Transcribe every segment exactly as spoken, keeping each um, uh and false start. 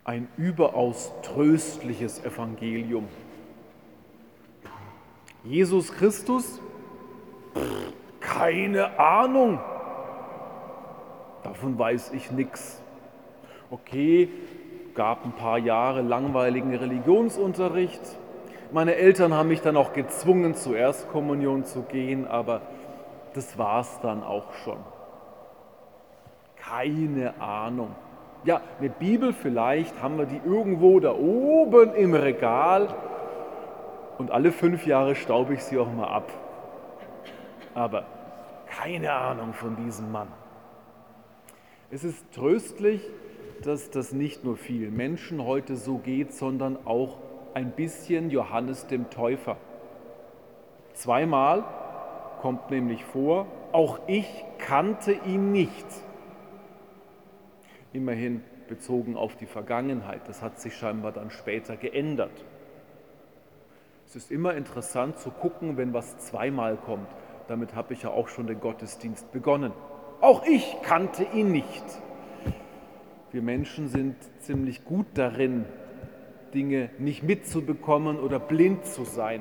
Ein überaus tröstliches Evangelium. Jesus Christus? Pff, keine Ahnung. Davon weiß ich nichts. Okay, gab ein paar Jahre langweiligen Religionsunterricht. Meine Eltern haben mich dann auch gezwungen, zur Erstkommunion zu gehen, aber das war's dann auch schon. Keine Ahnung. Ja, eine Bibel vielleicht, haben wir die irgendwo da oben im Regal und alle fünf Jahre staube ich sie auch mal ab. Aber keine Ahnung von diesem Mann. Es ist tröstlich, dass das nicht nur vielen Menschen heute so geht, sondern auch ein bisschen Johannes dem Täufer. Zweimal kommt nämlich vor, auch ich kannte ihn nicht. Immerhin bezogen auf die Vergangenheit. Das hat sich scheinbar dann später geändert. Es ist immer interessant zu gucken, wenn was zweimal kommt. Damit habe ich ja auch schon den Gottesdienst begonnen. Auch ich kannte ihn nicht. Wir Menschen sind ziemlich gut darin, Dinge nicht mitzubekommen oder blind zu sein.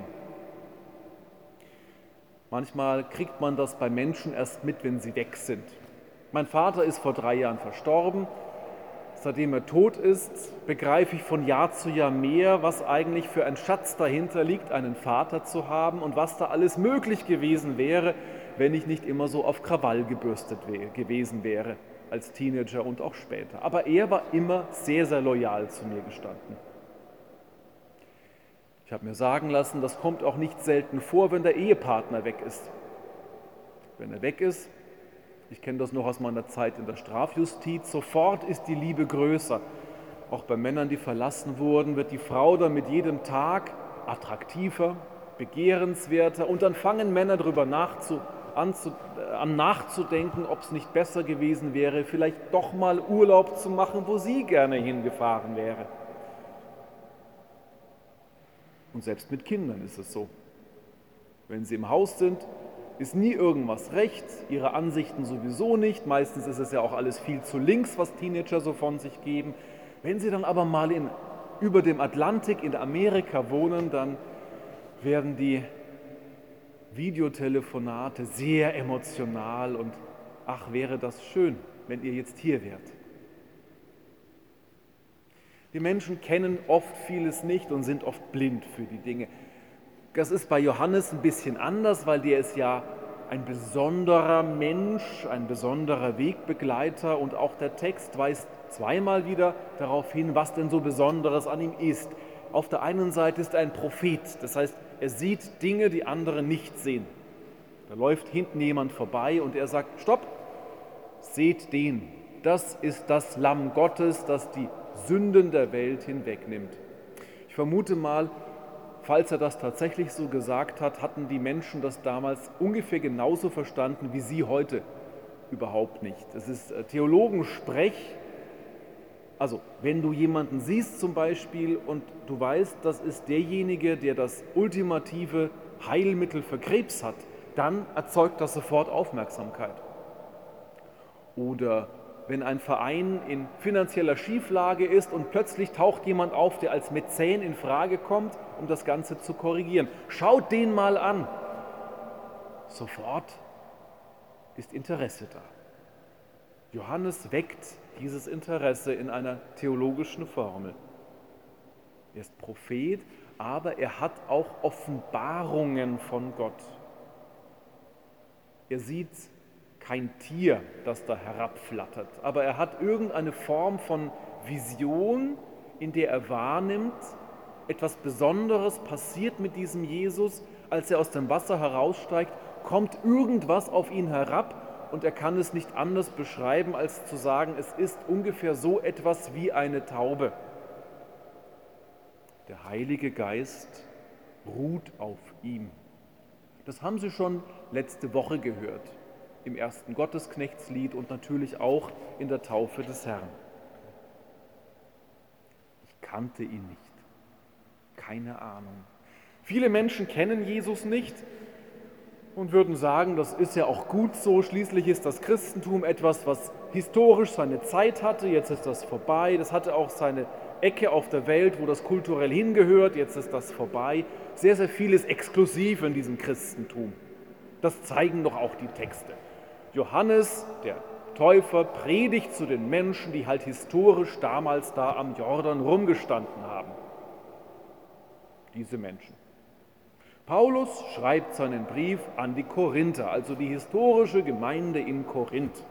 Manchmal kriegt man das bei Menschen erst mit, wenn sie weg sind. Mein Vater ist vor drei Jahren verstorben. Seitdem er tot ist, begreife ich von Jahr zu Jahr mehr, was eigentlich für ein Schatz dahinter liegt, einen Vater zu haben und was da alles möglich gewesen wäre, wenn ich nicht immer so auf Krawall gebürstet gewesen wäre, als Teenager und auch später. Aber er war immer sehr, sehr loyal zu mir gestanden. Ich habe mir sagen lassen, das kommt auch nicht selten vor, wenn der Ehepartner weg ist. Wenn er weg ist, ich kenne das noch aus meiner Zeit in der Strafjustiz, sofort ist die Liebe größer. Auch bei Männern, die verlassen wurden, wird die Frau dann mit jedem Tag attraktiver, begehrenswerter und dann fangen Männer darüber nachzu, an, zu, äh, an nachzudenken, ob es nicht besser gewesen wäre, vielleicht doch mal Urlaub zu machen, wo sie gerne hingefahren wäre. Und selbst mit Kindern ist es so. Wenn sie im Haus sind, ist nie irgendwas recht, ihre Ansichten sowieso nicht. Meistens ist es ja auch alles viel zu links, was Teenager so von sich geben. Wenn sie dann aber mal in, über dem Atlantik in Amerika wohnen, dann werden die Videotelefonate sehr emotional und ach, wäre das schön, wenn ihr jetzt hier wärt. Die Menschen kennen oft vieles nicht und sind oft blind für die Dinge. Das ist bei Johannes ein bisschen anders, weil der ist ja ein besonderer Mensch, ein besonderer Wegbegleiter und auch der Text weist zweimal wieder darauf hin, was denn so Besonderes an ihm ist. Auf der einen Seite ist er ein Prophet, das heißt, er sieht Dinge, die andere nicht sehen. Da läuft hinten jemand vorbei und er sagt, stopp, seht den, das ist das Lamm Gottes, das die Sünden der Welt hinwegnimmt. Ich vermute mal, falls er das tatsächlich so gesagt hat, hatten die Menschen das damals ungefähr genauso verstanden wie Sie heute überhaupt nicht. Es ist Theologensprech. Also wenn du jemanden siehst zum Beispiel und du weißt, das ist derjenige, der das ultimative Heilmittel für Krebs hat, dann erzeugt das sofort Aufmerksamkeit. Oder wenn ein Verein in finanzieller Schieflage ist und plötzlich taucht jemand auf, der als Mäzen in Frage kommt, um das Ganze zu korrigieren. Schaut den mal an. Sofort ist Interesse da. Johannes weckt dieses Interesse in einer theologischen Formel. Er ist Prophet, aber er hat auch Offenbarungen von Gott. Er sieht kein Tier, das da herabflattert, aber er hat irgendeine Form von Vision, in der er wahrnimmt, etwas Besonderes passiert mit diesem Jesus, als er aus dem Wasser heraussteigt, kommt irgendwas auf ihn herab und er kann es nicht anders beschreiben, als zu sagen, es ist ungefähr so etwas wie eine Taube. Der Heilige Geist ruht auf ihm. Das haben Sie schon letzte Woche gehört. Im ersten Gottesknechtslied und natürlich auch in der Taufe des Herrn. Ich kannte ihn nicht. Keine Ahnung. Viele Menschen kennen Jesus nicht und würden sagen, das ist ja auch gut so. Schließlich ist das Christentum etwas, was historisch seine Zeit hatte. Jetzt ist das vorbei. Das hatte auch seine Ecke auf der Welt, wo das kulturell hingehört, jetzt ist das vorbei. Sehr, sehr viel ist exklusiv in diesem Christentum. Das zeigen doch auch die Texte. Johannes, der Täufer, predigt zu den Menschen, die halt historisch damals da am Jordan rumgestanden haben. Diese Menschen. Paulus schreibt seinen Brief an die Korinther, also die historische Gemeinde in Korinth.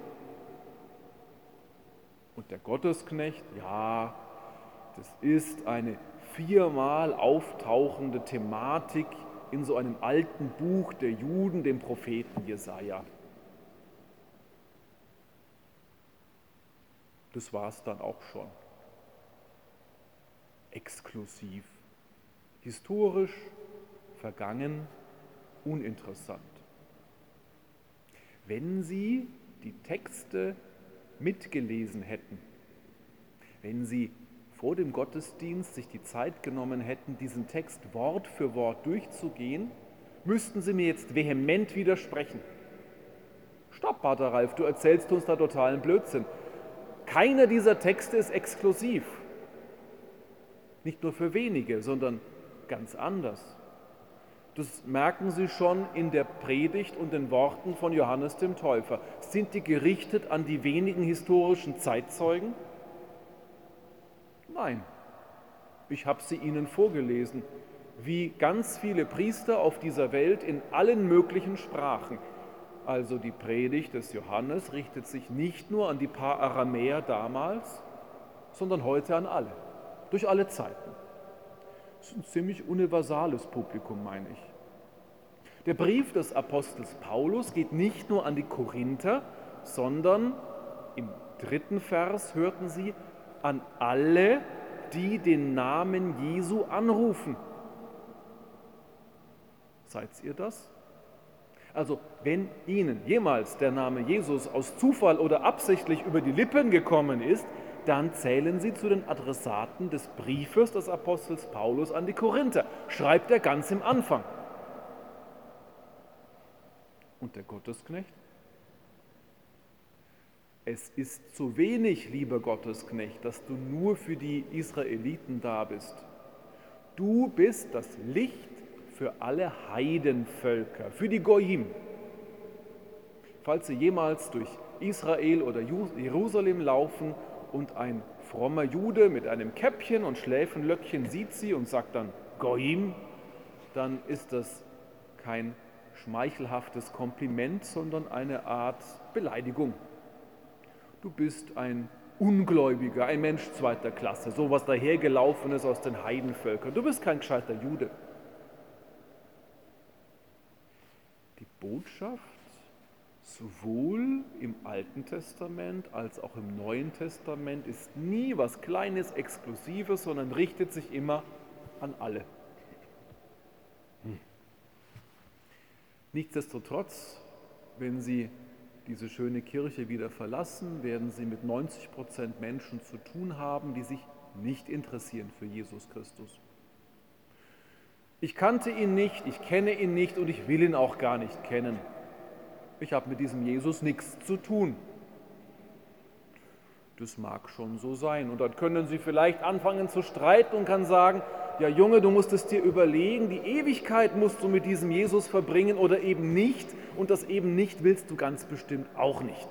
Und der Gottesknecht, ja, das ist eine viermal auftauchende Thematik in so einem alten Buch der Juden, dem Propheten Jesaja. Das war es dann auch schon. Exklusiv. Historisch, vergangen, uninteressant. Wenn Sie die Texte mitgelesen hätten, wenn Sie vor dem Gottesdienst sich die Zeit genommen hätten, diesen Text Wort für Wort durchzugehen, müssten Sie mir jetzt vehement widersprechen. Stopp, Pater Ralf, du erzählst uns da totalen Blödsinn. Keiner dieser Texte ist exklusiv. Nicht nur für wenige, sondern ganz anders. Das merken Sie schon in der Predigt und den Worten von Johannes dem Täufer. Sind die gerichtet an die wenigen historischen Zeitzeugen? Nein, ich habe sie Ihnen vorgelesen, wie ganz viele Priester auf dieser Welt in allen möglichen Sprachen. Also die Predigt des Johannes richtet sich nicht nur an die paar Aramäer damals, sondern heute an alle, durch alle Zeiten. Das ist ein ziemlich universales Publikum, meine ich. Der Brief des Apostels Paulus geht nicht nur an die Korinther, sondern im dritten Vers hörten Sie, an alle, die den Namen Jesu anrufen. Seid ihr das? Also, wenn Ihnen jemals der Name Jesus aus Zufall oder absichtlich über die Lippen gekommen ist, dann zählen Sie zu den Adressaten des Briefes des Apostels Paulus an die Korinther. Schreibt er ganz im Anfang. Und der Gottesknecht? Es ist zu wenig, lieber Gottesknecht, dass du nur für die Israeliten da bist. Du bist das Licht für alle Heidenvölker, für die Goyim. Falls sie jemals durch Israel oder Jerusalem laufen und ein frommer Jude mit einem Käppchen und Schläfenlöckchen sieht sie und sagt dann Goyim, dann ist das kein schmeichelhaftes Kompliment, sondern eine Art Beleidigung. Du bist ein Ungläubiger, ein Mensch zweiter Klasse, sowas dahergelaufenes aus den Heidenvölkern. Du bist kein gescheiter Jude. Die Botschaft sowohl im Alten Testament als auch im Neuen Testament ist nie was Kleines, Exklusives, sondern richtet sich immer an alle. Hm. Nichtsdestotrotz, wenn Sie diese schöne Kirche wieder verlassen, werden Sie mit neunzig Prozent Menschen zu tun haben, die sich nicht interessieren für Jesus Christus. Ich kannte ihn nicht, ich kenne ihn nicht und ich will ihn auch gar nicht kennen. Ich habe mit diesem Jesus nichts zu tun. Das mag schon so sein. Und dann können Sie vielleicht anfangen zu streiten und kann sagen, ja Junge, du musst es dir überlegen, die Ewigkeit musst du mit diesem Jesus verbringen oder eben nicht. Und das eben nicht willst du ganz bestimmt auch nicht.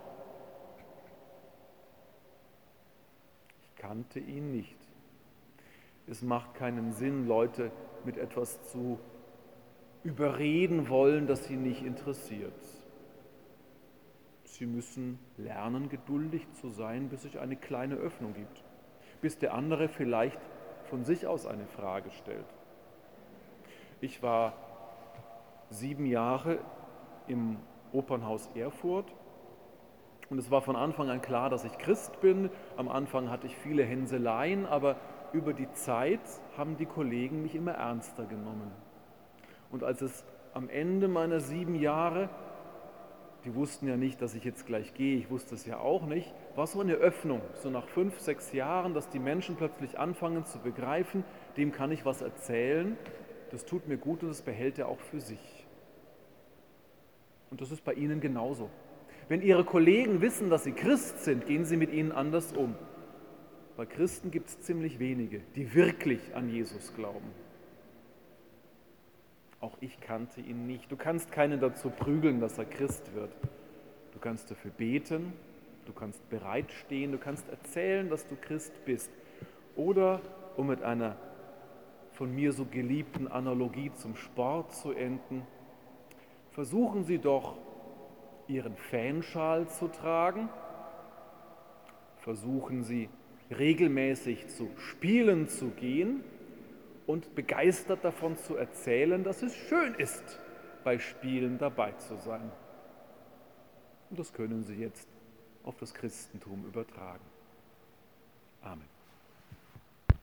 Ich kannte ihn nicht. Es macht keinen Sinn, Leute mit etwas zu überreden wollen, das sie nicht interessiert. Sie müssen lernen, geduldig zu sein, bis sich eine kleine Öffnung gibt, bis der andere vielleicht von sich aus eine Frage stellt. Ich war sieben Jahre im Opernhaus Erfurt und es war von Anfang an klar, dass ich Christ bin. Am Anfang hatte ich viele Hänseleien, aber über die Zeit haben die Kollegen mich immer ernster genommen. Und als es am Ende meiner sieben Jahre, die wussten ja nicht, dass ich jetzt gleich gehe, ich wusste es ja auch nicht, war so eine Öffnung, so nach fünf, sechs Jahren, dass die Menschen plötzlich anfangen zu begreifen, dem kann ich was erzählen, das tut mir gut und das behält er auch für sich. Und das ist bei Ihnen genauso. Wenn Ihre Kollegen wissen, dass Sie Christ sind, gehen Sie mit ihnen anders um. Bei Christen gibt es ziemlich wenige, die wirklich an Jesus glauben. Auch ich kannte ihn nicht. Du kannst keinen dazu prügeln, dass er Christ wird. Du kannst dafür beten, du kannst bereitstehen, du kannst erzählen, dass du Christ bist. Oder, um mit einer von mir so geliebten Analogie zum Sport zu enden, versuchen Sie doch, Ihren Fanschal zu tragen, versuchen Sie regelmäßig zu Spielen zu gehen und begeistert davon zu erzählen, dass es schön ist, bei Spielen dabei zu sein. Und das können Sie jetzt auf das Christentum übertragen. Amen.